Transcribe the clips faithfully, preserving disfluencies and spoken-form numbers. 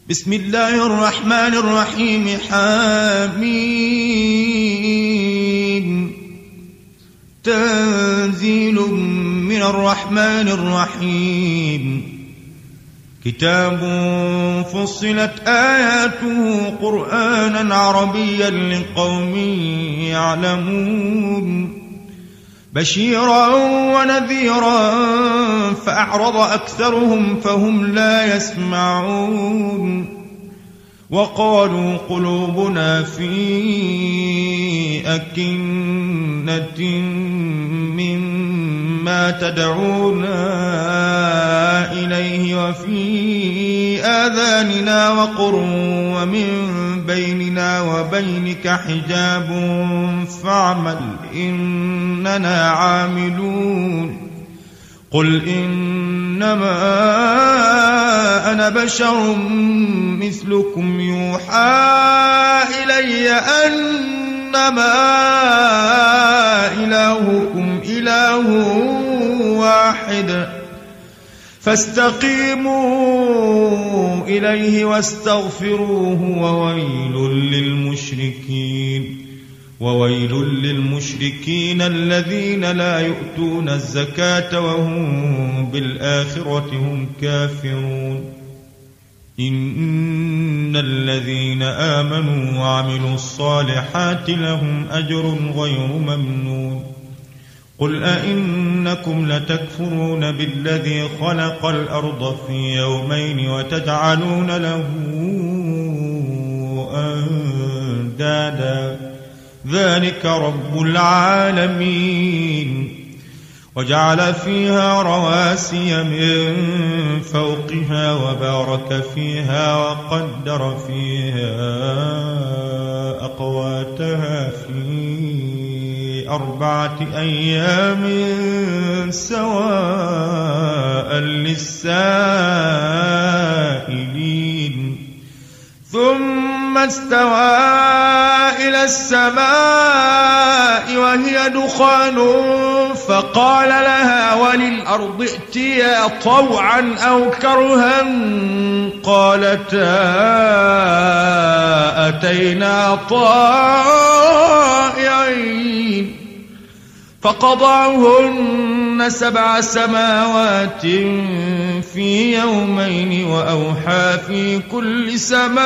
بسم الله الرحمن الرحيم. حميم. تنزيل من الرحمن الرحيم. كتاب فصلت آياته قرآنا عربيا لقوم يعلمون بشيرا ونذيرا فأعرض أكثرهم فهم لا يسمعون وقالوا قلوبنا في أكنة مما تدعونا إليه وفي آذاننا وقر ومن بيننا وبينك حجاب فاعمل إننا عاملون. قل إنما أنا بشر مثلكم يوحى إلي أنما إلهكم إله واحد فاستقيموا إليه واستغفروه وويل للمشركين وويل للمشركين الذين لا يؤتون الزكاة وهم بالآخرة هم كافرون. إن الذين آمنوا وعملوا الصالحات لهم أجر غير ممنون. قل أئنكم لتكفرون بالذي خلق الأرض في يومين وتجعلون له أندادا ذلك رب العالمين. وجعل فيها رواسي من فوقها وبارك فيها وقدر فيها أقواتها في أربعة أيام سواء للسائلين. ثم استوى إلى السماء وهي دخان فقال لها وللأرض ائتيا طوعا أو كرها قالتا أتينا طائعين. فقضاهن سبع سماوات في يومين وأوحى في كل سماء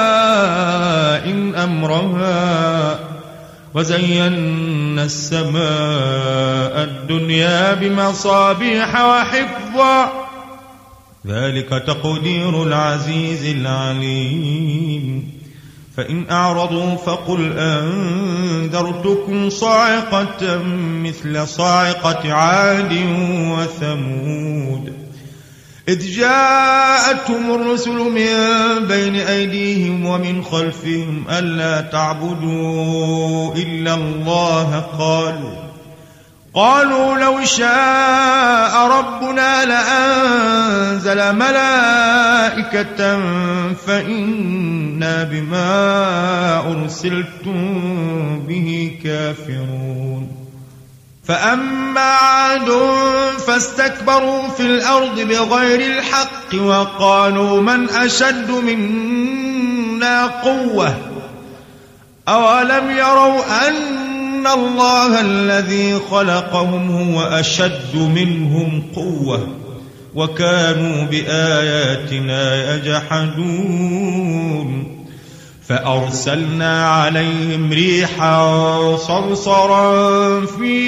أمرها وزينا السماء الدنيا بمصابيح وحفظا ذلك تقدير العزيز العليم. فإن أعرضوا فقل أنذرتكم صاعقة مثل صاعقة عاد وثمود إذ جاءتهم الرسل من بين أيديهم ومن خلفهم ألا تعبدوا إلا الله قالوا قالوا لو شاء ربنا لأنزل ملائكة فإنا بما أرسلتم به كافرون. فأما عاد فاستكبروا في الأرض بغير الحق وقالوا من أشد منا قوة أولم يروا أن إن الله الذي خلقهم هو أشد منهم قوة وكانوا بآياتنا يجحدون. فأرسلنا عليهم ريحا صرصرا في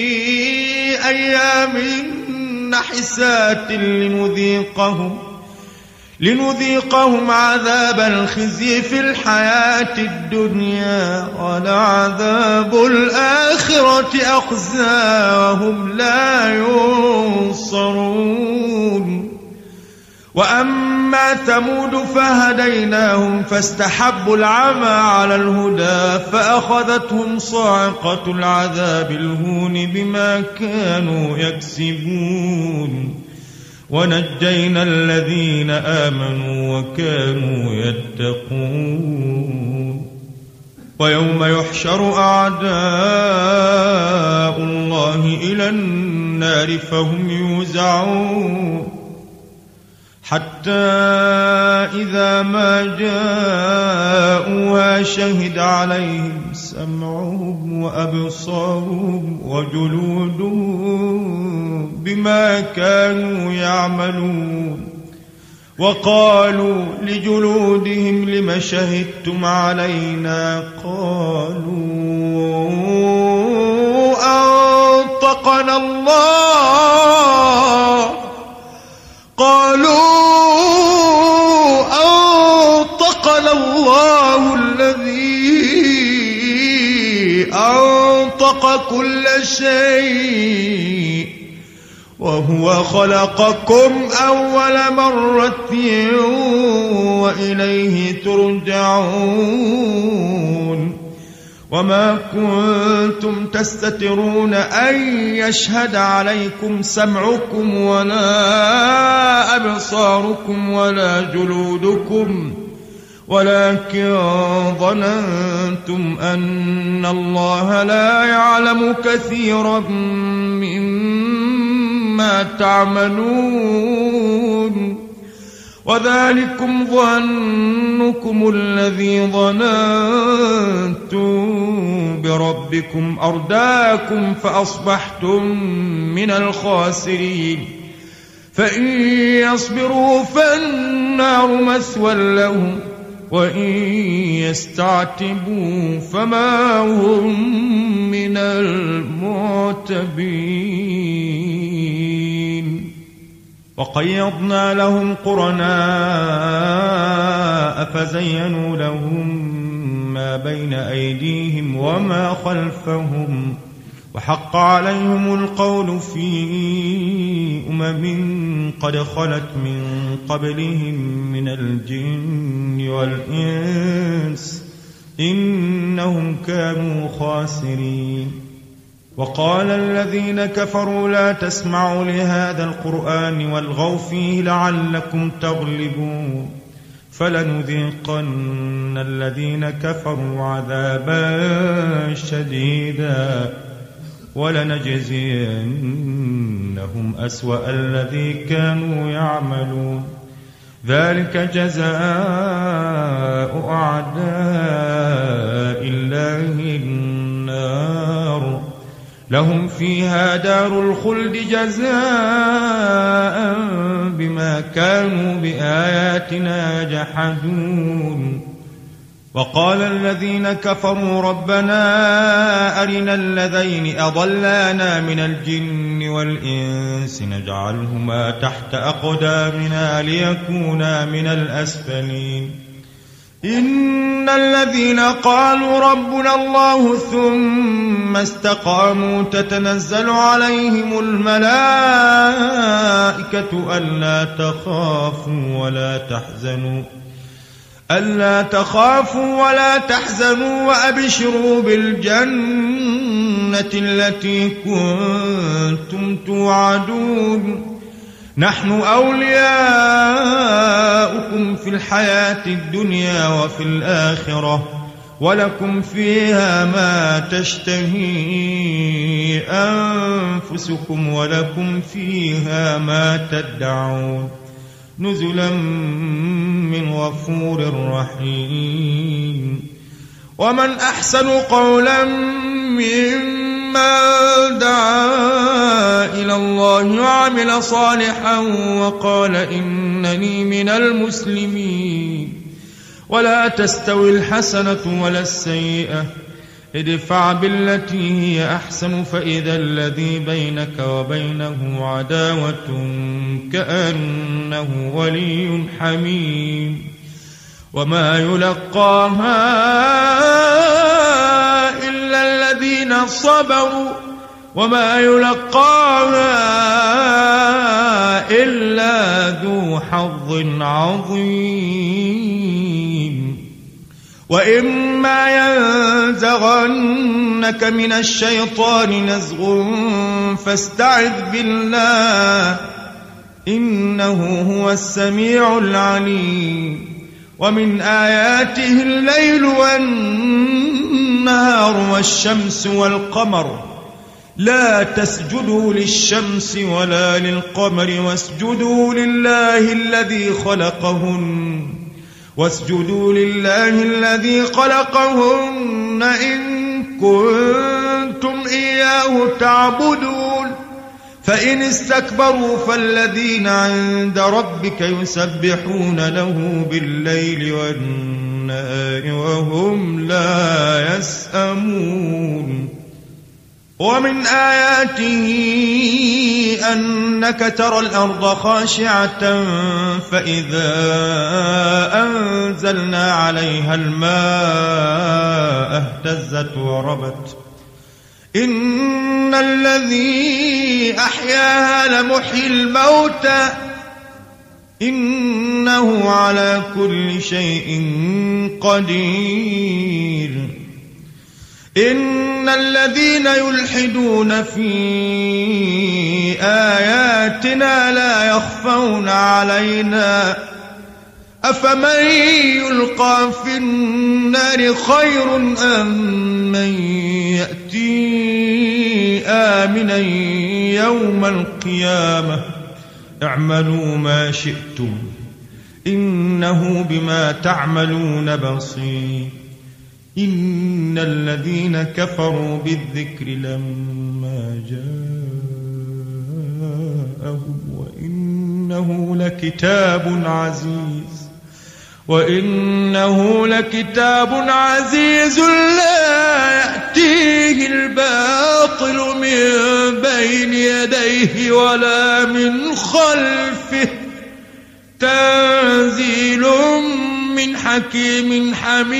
أيام نحسات لنذيقهم لنذيقهم عذاب الخزي في الحياة الدنيا ولعذاب الآخرة أخزى وهم لا ينصرون. وأما ثمود فهديناهم فاستحبوا العمى على الهدى فأخذتهم صاعقة العذاب الهون بما كانوا يكسبون ونجينا الذين آمنوا وكانوا يتقون. ويوم يحشر أعداء الله إلى النار فهم يوزعون حتى إذا ما جاءوها شهد عليهم سمعهم وأبصارهم وجلودهم بما كانوا يعملون وقالوا لجلودهم لم شهدتم علينا قالوا أنطقنا الله قالوا أنطقنا الله الذي أنطق كل شيء وهو خلقكم أول مرة وإليه ترجعون وما كنتم تستترون أن يشهد عليكم سمعكم ولا أبصاركم ولا جلودكم ولكن ظننتم أن الله لا يعلم كثيرا مما تعملون وذلكم ظنكم الذي ظننتم بربكم أرداكم فأصبحتم من الخاسرين فإن يصبروا فالنار مثوى لهم وإن يستعتبوا فما هم من المعتبين وقيضنا لهم قرناء فزينوا لهم ما بين أيديهم وما خلفهم وحق عليهم القول في أمم قد خلت من قبلهم من الجن والإنس إنهم كانوا خاسرين وقال الذين كفروا لا تسمعوا لهذا القرآن والغوا فيه لعلكم تغلبون فلنذيقن الذين كفروا عذابا شديدا ولنجزينهم أسوأ الذي كانوا يعملون ذلك جزاء أعداء الله النار لهم فيها دار الخلد جزاء بما كانوا بآياتنا يجحدون وقال الذين كفروا ربنا أرنا الذين أضلانا من الجن والإنس نجعلهما تحت أقدامنا ليكونا من الأسفلين إن الذين قالوا ربنا الله ثم استقاموا تتنزل عليهم الملائكة ألا تخافوا ولا تحزنوا ألا تخافوا ولا تحزنوا وأبشروا بالجنة التي كنتم توعدون نحن أولياؤكم في الحياة الدنيا وفي الآخرة ولكم فيها ما تشتهي أنفسكم ولكم فيها ما تدعون نزلا من غفور رحيم ومن أحسن قولا ممن دعا إلى الله وعمل صالحا وقال إنني من المسلمين ولا تستوي الحسنة ولا السيئة ادفع بالتي هي أحسن فإذا الذي بينك وبينه عداوة كأنه ولي حميم وما يلقاها إلا الذين صبروا وما يلقاها إلا ذو حظ عظيم وإما ينزغنك من الشيطان نزغ فاستعذ بالله إنه هو السميع العليم ومن آياته الليل والنهار والشمس والقمر لا تسجدوا للشمس ولا للقمر واسجدوا لله الذي خلقهن واسجدوا لله الذي خلقهن إن كنتم إياه تعبدون فإن استكبروا فالذين عند ربك يسبحون له بالليل والنهار وهم لا يسأمون ومن آياته أنك ترى الأرض خاشعة فإذا أنزلنا عليها الماء اهتزت وربت إن الذي أحياها لمحيي الموتى إنه على كل شيء قدير إن الذين يلحدون في آياتنا لا يخفون علينا أفمن يلقى في النار خير أم من يأتي آمنا يوم القيامة اعملوا ما شئتم إنه بما تعملون بصير إن الذين كفروا بالذكر لما جاءهم وإنه لكتاب عزيز وإنه لكتاب عزيز لا يأتيه الباطل من بين يديه ولا من خلفه تنزيل من حكيم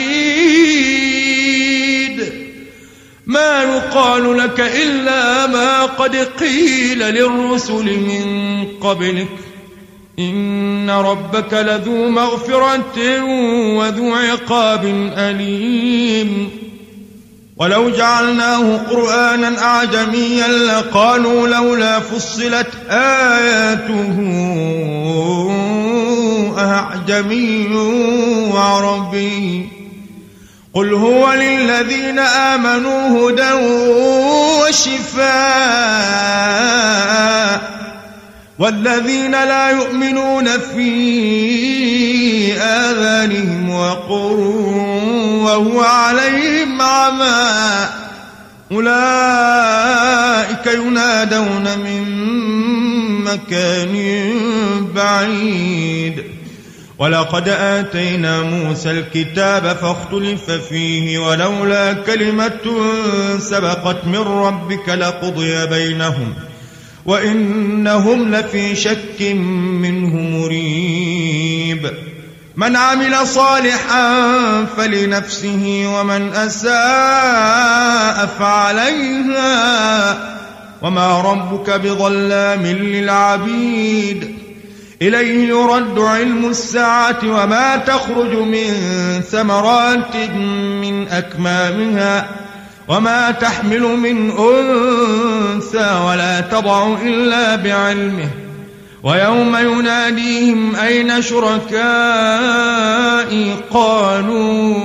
حميد ما يقال لك إلا ما قد قيل للرسل من قبلك إن ربك لذو مغفرة وذو عقاب أليم ولو جعلناه قرآنا أعجميا لقالوا لولا فصلت آياته أعجمي وعربي قل هو للذين آمنوا هدى وشفاء والذين لا يؤمنون في آذانهم وقر وهو عليهم عمى أولئك ينادون من مكان بعيد ولقد آتينا موسى الكتاب فاختلف فيه ولولا كلمة سبقت من ربك لقضي بينهم وإنهم لفي شك منه مريب من عمل صالحا فلنفسه ومن أساء فعليها وما ربك بظلام للعبيد إليه يرد علم الساعة وما تخرج من ثمرات من أكمامها وما تحمل من أنثى ولا تضع إلا بعلمه ويوم يناديهم أين شركائي قالوا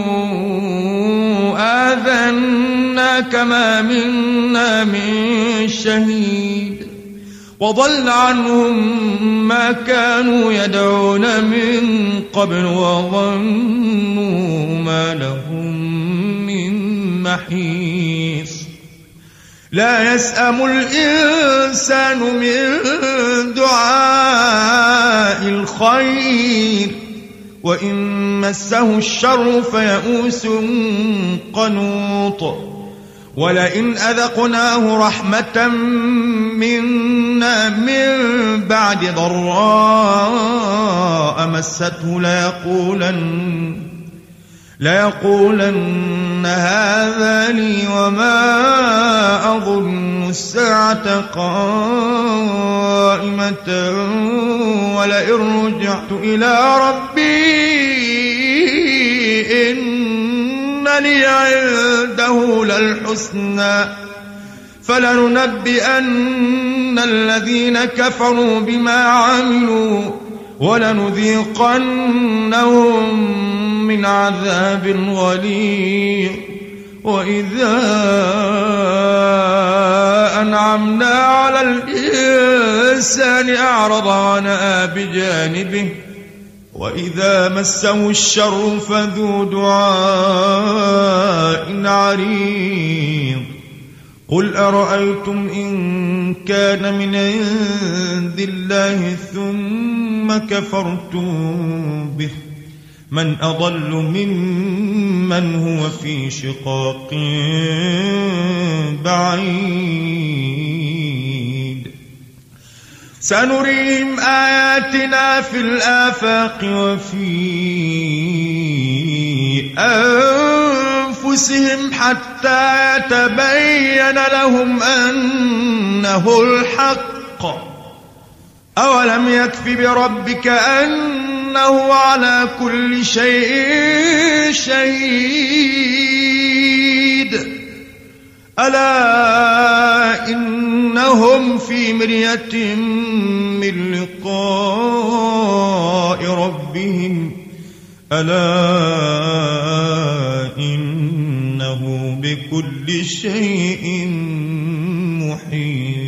آذناك ما منا من شهيد وضل عنهم ما كانوا يدعون من قبل وظنوا ما لهم من محيص لا يسأم الإنسان من دعاء الخير وإن مسه الشر فيئوس قنوط ولئن أذقناه رحمة منا من بعد ضراء مسته ليقولن ليقولن هذا لي وما أظن الساعة قائمة ولئن رجعت إلى ربي إن لي عنده للحسنى فلننبئن الذين كفروا بما عملوا ولنذيقنهم من عذاب غليظ وإذا أنعمنا على الإنسان أعرض ونأى بجانبه وإذا مسه الشر فذو دعاء عريض قل أرأيتم إن كان من عند الله ثم كفرتم به من أضل ممن هو في شقاق بعيد سنريهم آياتنا في الآفاق وفي أنفسهم حتى يتبين لهم أنه الحق أولم يكف بربك أنه على كل شيء شهيد ألا إنهم في مرية من لقاء ربهم ألا إنه بكل شيء محيط